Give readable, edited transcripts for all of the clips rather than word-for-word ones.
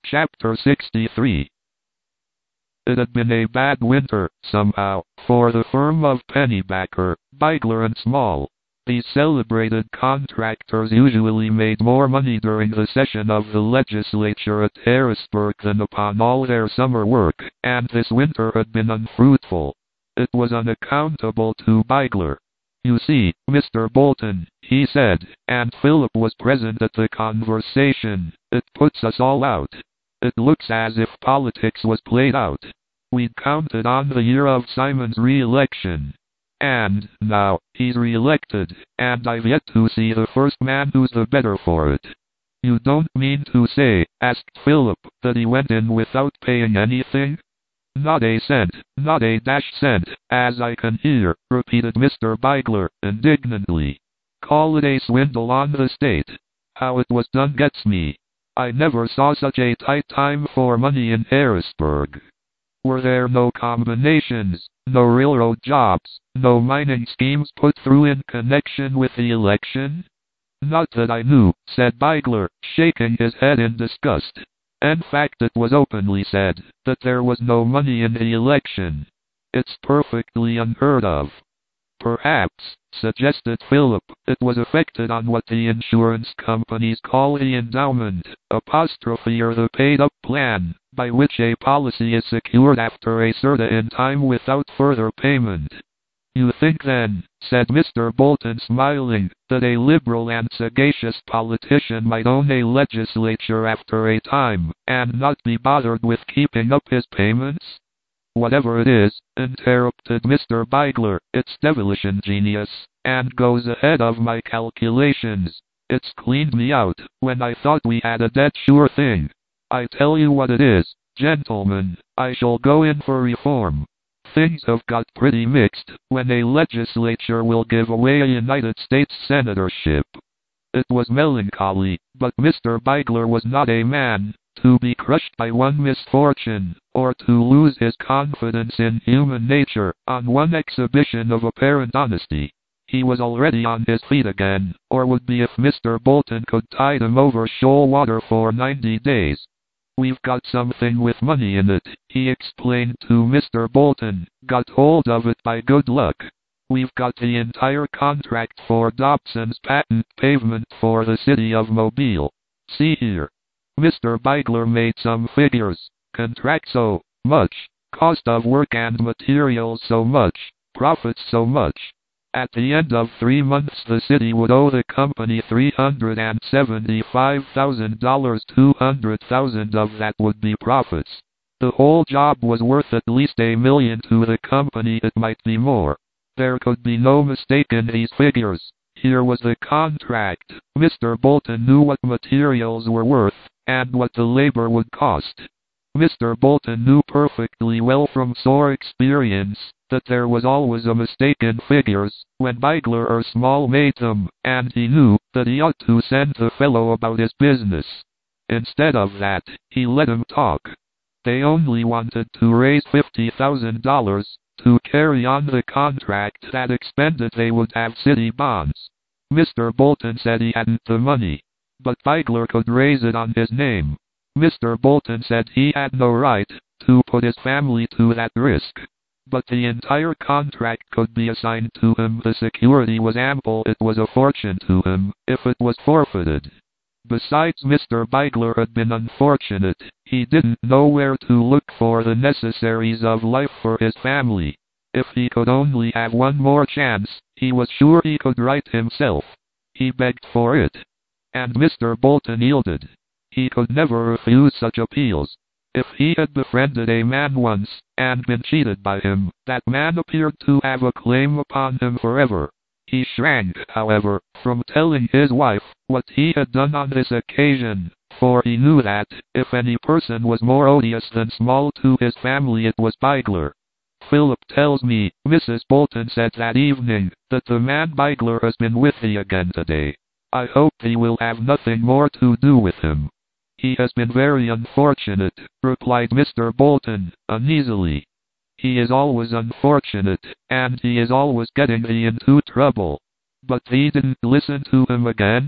Chapter 63. It had been a bad winter, somehow, for the firm of Pennybacker, Beigler and Small. These celebrated contractors usually made more money during the session of the legislature at Harrisburg than upon all their summer work, and this winter had been unfruitful. It was unaccountable to Beigler. "You see, Mr. Bolton," he said, and Philip was present at the conversation, "it puts us all out. It looks as if politics was played out. We'd counted on the year of Simon's re-election. And now, he's re-elected, and I've yet to see the first man who's the better for it." "You don't mean to say," asked Philip, "that he went in without paying anything?" "Not a cent, not a dash cent, as I can hear," repeated Mr. Beigler, indignantly. "Call it a swindle on the state. How it was done gets me. I never saw such a tight time for money in Harrisburg. Were there no combinations, no railroad jobs, no mining schemes put through in connection with the election?" "Not that I knew," said Beigler, shaking his head in disgust. "In fact, it was openly said that there was no money in the election. It's perfectly unheard of." "Perhaps," suggested Philip, "it was effected on what the insurance companies call the endowment, or the paid-up plan, by which a policy is secured after a certain time without further payment." "You think then," said Mr. Bolton, smiling, "that a liberal and sagacious politician might own a legislature after a time, and not be bothered with keeping up his payments?" "Whatever it is," interrupted Mr. Beigler, "it's devilish ingenious, and goes ahead of my calculations. It's cleaned me out, when I thought we had a dead sure thing. I tell you what it is, gentlemen, I shall go in for reform. Things have got pretty mixed when a legislature will give away a United States senatorship." It was melancholy, but Mr. Beigler was not a man to be crushed by one misfortune, or to lose his confidence in human nature on one exhibition of apparent honesty. He was already on his feet again, or would be if Mr. Bolton could tide him over shoal water for 90 days. "We've got something with money in it," he explained to Mr. Bolton, "got hold of it by good luck. We've got the entire contract for Dobson's patent pavement for the city of Mobile. See here." Mr. Beigler made some figures. "Contract so much, cost of work and materials so much, profits so much. At the end of 3 months the city would owe the company $375,000, 200,000 of that would be profits. The whole job was worth at least $1 million to the company, it might be more. There could be no mistake in these figures. Here was the contract. Mr. Bolton knew what materials were worth, and what the labor would cost. Mr. Bolton knew perfectly well from sore experience that there was always a mistake in figures when Beigler or Small made them, and he knew that he ought to send the fellow about his business. Instead of that, he let him talk. They only wanted to raise $50,000 to carry on the contract. That expended they would have city bonds. Mr. Bolton said he hadn't the money, but Beigler could raise it on his name. Mr. Bolton said he had no right to put his family to that risk, but the entire contract could be assigned to him. The security was ample. It was a fortune to him if it was forfeited. Besides, Mr. Beigler had been unfortunate. He didn't know where to look for the necessaries of life for his family. If he could only have one more chance, he was sure he could write himself. He begged for it, and Mr. Bolton yielded. He could never refuse such appeals. If he had befriended a man once, and been cheated by him, that man appeared to have a claim upon him forever. He shrank, however, from telling his wife what he had done on this occasion, for he knew that, if any person was more odious than Small to his family, it was Beigler. "Philip tells me," Mrs. Bolton said that evening, "that the man Beigler has been with thee again today. I hope he will have nothing more to do with him." "He has been very unfortunate," replied Mr. Bolton, uneasily. "He is always unfortunate, and he is always getting thee into trouble. But thee didn't listen to him again?"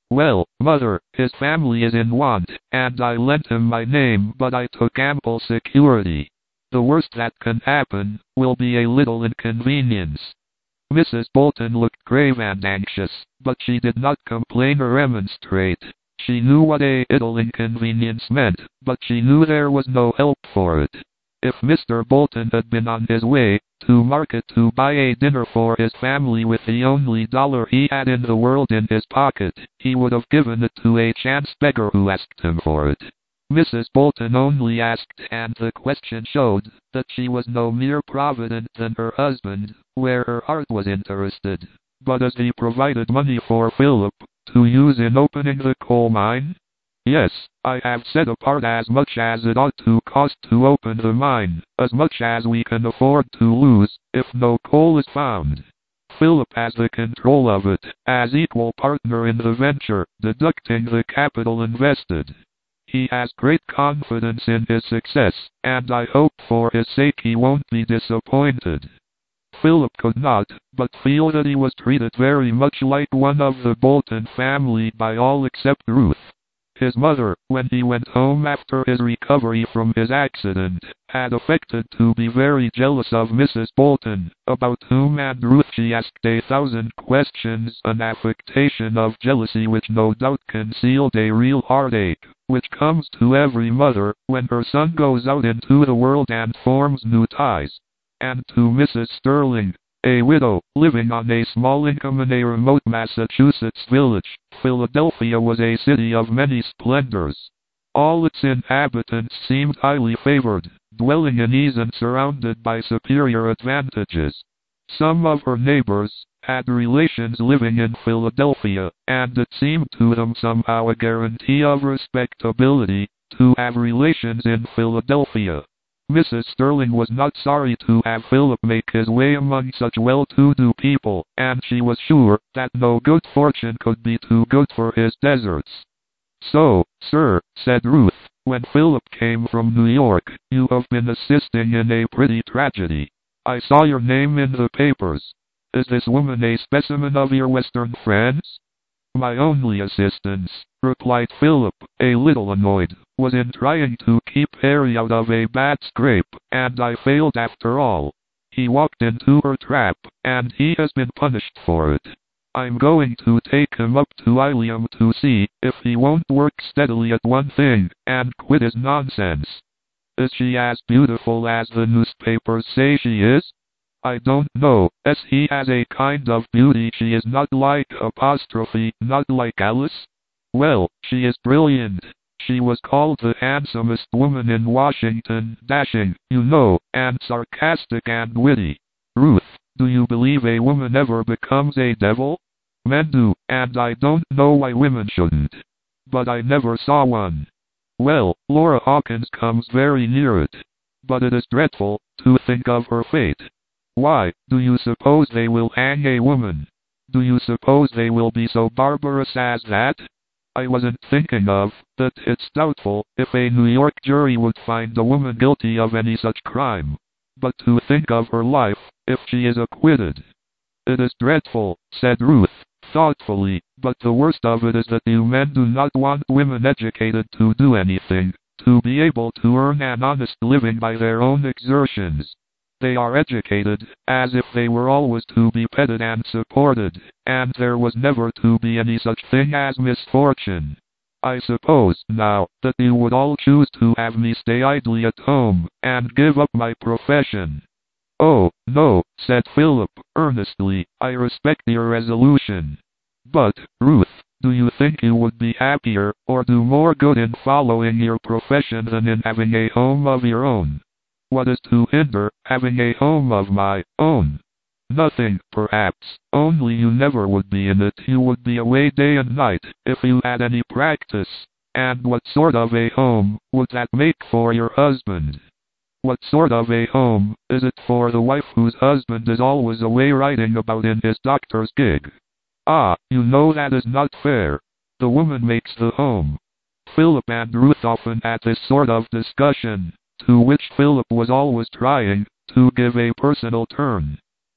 Well, mother, his family is in want, and I lent him my name, but I took ample security. The worst that can happen will be a little inconvenience. Mrs. Bolton looked grave and anxious, but she did not complain or remonstrate. She knew what a little inconvenience meant, but she knew there was no help for it. If Mr. Bolton had been on his way to market to buy a dinner for his family with the only dollar he had in the world in his pocket, he would have given it to a chance beggar who asked him for it. Mrs. Bolton only asked, and the question showed that she was no mere provident than her husband, where her heart was interested, but as he provided money for Philip to use in opening the coal mine. Yes, I have set apart as much as it ought to cost to open the mine, as much as we can afford to lose, if no coal is found. Philip has the control of it, as equal partner in the venture, deducting the capital invested. He has great confidence in his success, and I hope for his sake he won't be disappointed. Philip could not but feel that he was treated very much like one of the Bolton family by all except Ruth. His mother, when he went home after his recovery from his accident, had affected to be very jealous of Mrs. Bolton, about whom and Ruth she asked 1,000 questions, an affectation of jealousy which no doubt concealed a real heartache, which comes to every mother when her son goes out into the world and forms new ties. And to Mrs. Sterling, a widow, living on a small income in a remote Massachusetts village, Philadelphia was a city of many splendors. All its inhabitants seemed highly favored, dwelling in ease and surrounded by superior advantages. Some of her neighbors had relations living in Philadelphia, and it seemed to them somehow a guarantee of respectability to have relations in Philadelphia. Mrs. Sterling was not sorry to have Philip make his way among such well-to-do people, and she was sure that no good fortune could be too good for his deserts. "So, sir," said Ruth, when Philip came from New York, "you have been assisting in a pretty tragedy. I saw your name in the papers. Is this woman a specimen of your Western friends?" "My only assistance," replied Philip, a little annoyed, "was in trying to keep Harry out of a bad scrape, and I failed after all. He walked into her trap, and he has been punished for it. I'm going to take him up to Ilium to see if he won't work steadily at one thing, and quit his nonsense." "Is she as beautiful as the newspapers say she is?" "I don't know, as he has a kind of beauty she is not like not like Alice." "Well, she is brilliant. She was called the handsomest woman in Washington, dashing, you know, and sarcastic and witty." "Ruth, do you believe a woman ever becomes a devil?" "Men do, and I don't know why women shouldn't. But I never saw one." "Well, Laura Hawkins comes very near it. But it is dreadful to think of her fate. Why, do you suppose they will hang a woman? Do you suppose they will be so barbarous as that? I wasn't thinking of that it's doubtful if a New York jury would find a woman guilty of any such crime. But to think of her life, if she is acquitted." "It is dreadful," said Ruth, thoughtfully, "but the worst of it is that you men do not want women educated to do anything, to be able to earn an honest living by their own exertions. They are educated as if they were always to be petted and supported, and there was never to be any such thing as misfortune. I suppose, now, that you would all choose to have me stay idly at home, and give up my profession." "Oh, no," said Philip, earnestly, "I respect your resolution. But, Ruth, do you think you would be happier, or do more good in following your profession than in having a home of your own?" "What is to hinder having a home of my own?" "Nothing, perhaps, only you never would be in it. You would be away day and night, if you had any practice. And what sort of a home would that make for your husband?" "What sort of a home is it for the wife whose husband is always away riding about in his doctor's gig?" "Ah, you know that is not fair. The woman makes the home." Philip and Ruth often had this sort of discussion, to which Philip was always trying to give a personal turn.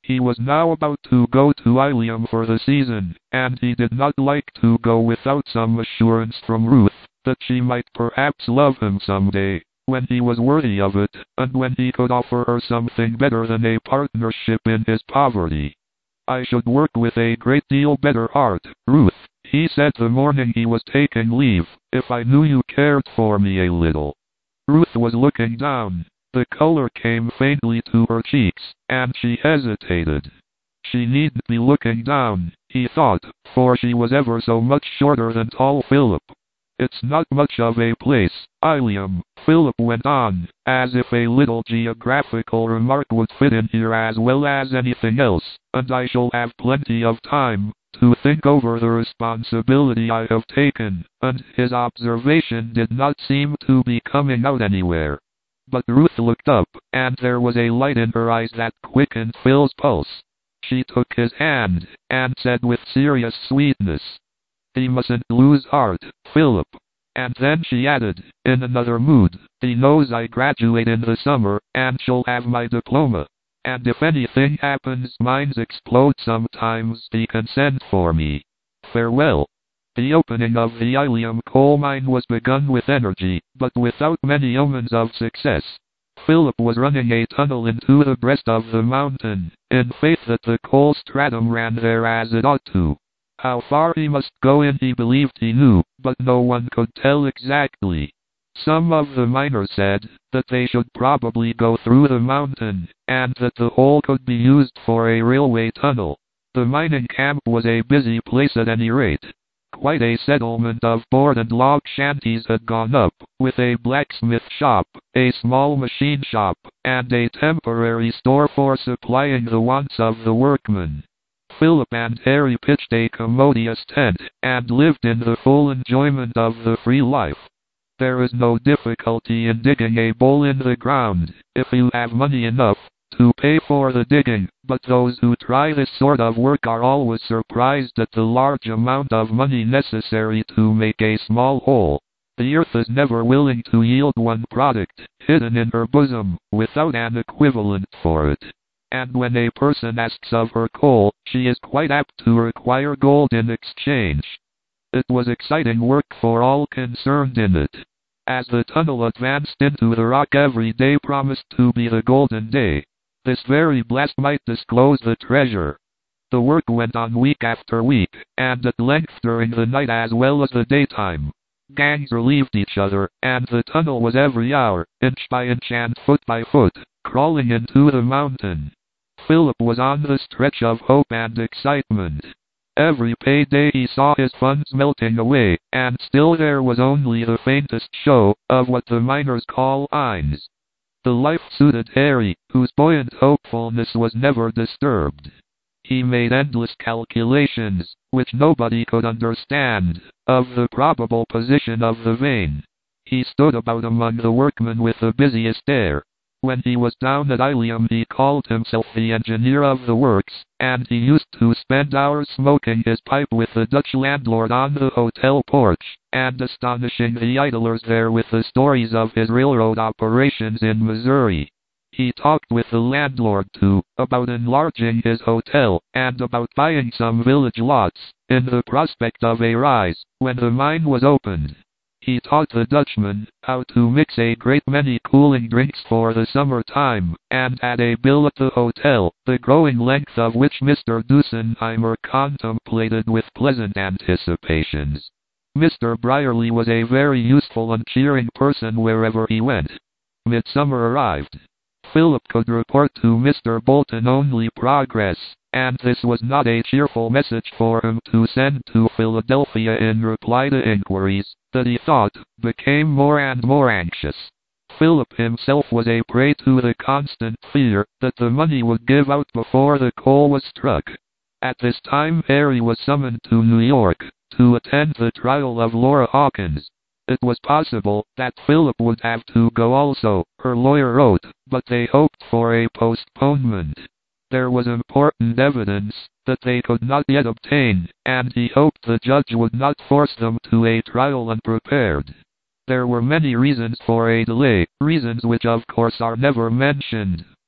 He was now about to go to Ilium for the season, and he did not like to go without some assurance from Ruth that she might perhaps love him someday, when he was worthy of it, and when he could offer her something better than a partnership in his poverty. I should work with a great deal better heart, Ruth, he said the morning he was taking leave, if I knew you cared for me a little. Ruth was looking down. The color came faintly to her cheeks, and she hesitated. She needn't be looking down, he thought, for she was ever so much shorter than tall Philip. It's not much of a place, Ilium, Philip went on, as if a little geographical remark would fit in here as well as anything else, and I shall have plenty of time to think over the responsibility I have taken, and his observation did not seem to be coming out anywhere. But Ruth looked up, and there was a light in her eyes that quickened Phil's pulse. She took his hand, and said with serious sweetness, "He mustn't lose heart, Philip." And then she added, in another mood, "He knows I graduate in the summer, and shall have my diploma. And if anything happens, mines explode sometimes, he can send for me. Farewell." The opening of the Ilium coal mine was begun with energy, but without many omens of success. Philip was running a tunnel into the breast of the mountain, in faith that the coal stratum ran there as it ought to. How far he must go in he believed he knew, but no one could tell exactly. Some of the miners said that they should probably go through the mountain, and that the hole could be used for a railway tunnel. The mining camp was a busy place at any rate. Quite a settlement of board and log shanties had gone up, with a blacksmith shop, a small machine shop, and a temporary store for supplying the wants of the workmen. Philip and Harry pitched a commodious tent, and lived in the full enjoyment of the free life. There is no difficulty in digging a hole in the ground, if you have money enough to pay for the digging, but those who try this sort of work are always surprised at the large amount of money necessary to make a small hole. The earth is never willing to yield one product, hidden in her bosom, without an equivalent for it. And when a person asks of her coal, she is quite apt to require gold in exchange. It was exciting work for all concerned in it. As the tunnel advanced into the rock, every day promised to be the golden day. This very blast might disclose the treasure. The work went on week after week, and at length during the night as well as the daytime. Gangs relieved each other, and the tunnel was every hour, inch by inch and foot by foot, crawling into the mountain. Philip was on the stretch of hope and excitement. Every payday he saw his funds melting away, and still there was only the faintest show of what the miners call eins. The life suited Harry, whose buoyant hopefulness was never disturbed. He made endless calculations, which nobody could understand, of the probable position of the vein. He stood about among the workmen with the busiest air. When he was down at Ilium he called himself the engineer of the works, and he used to spend hours smoking his pipe with the Dutch landlord on the hotel porch, and astonishing the idlers there with the stories of his railroad operations in Missouri. He talked with the landlord, too, about enlarging his hotel, and about buying some village lots, in the prospect of a rise, when the mine was opened. He taught the Dutchman how to mix a great many cooling drinks for the summer time, and had a bill at the hotel, the growing length of which Mr. Dusenheimer contemplated with pleasant anticipations. Mr. Brierly was a very useful and cheering person wherever he went. Midsummer arrived. Philip could report to Mr. Bolton only progress, and this was not a cheerful message for him to send to Philadelphia in reply to inquiries that he thought became more and more anxious. Philip himself was a prey to the constant fear that the money would give out before the coal was struck. At this time Harry was summoned to New York to attend the trial of Laura Hawkins. It was possible that Philip would have to go also, her lawyer wrote, but they hoped for a postponement. There was important evidence that they could not yet obtain, and he hoped the judge would not force them to a trial unprepared. There were many reasons for a delay, reasons which of course are never mentioned,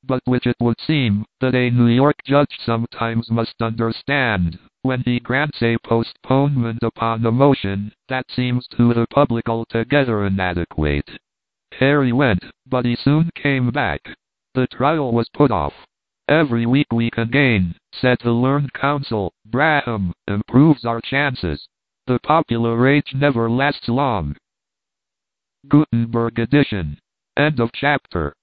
but which it would seem that a New York judge sometimes must understand when he grants a postponement upon a motion that seems to the public altogether inadequate. Harry went, but he soon came back. The trial was put off. Every week we can gain, said the learned counsel, Braham, improves our chances. The popular rage never lasts long. Gutenberg edition. End of chapter.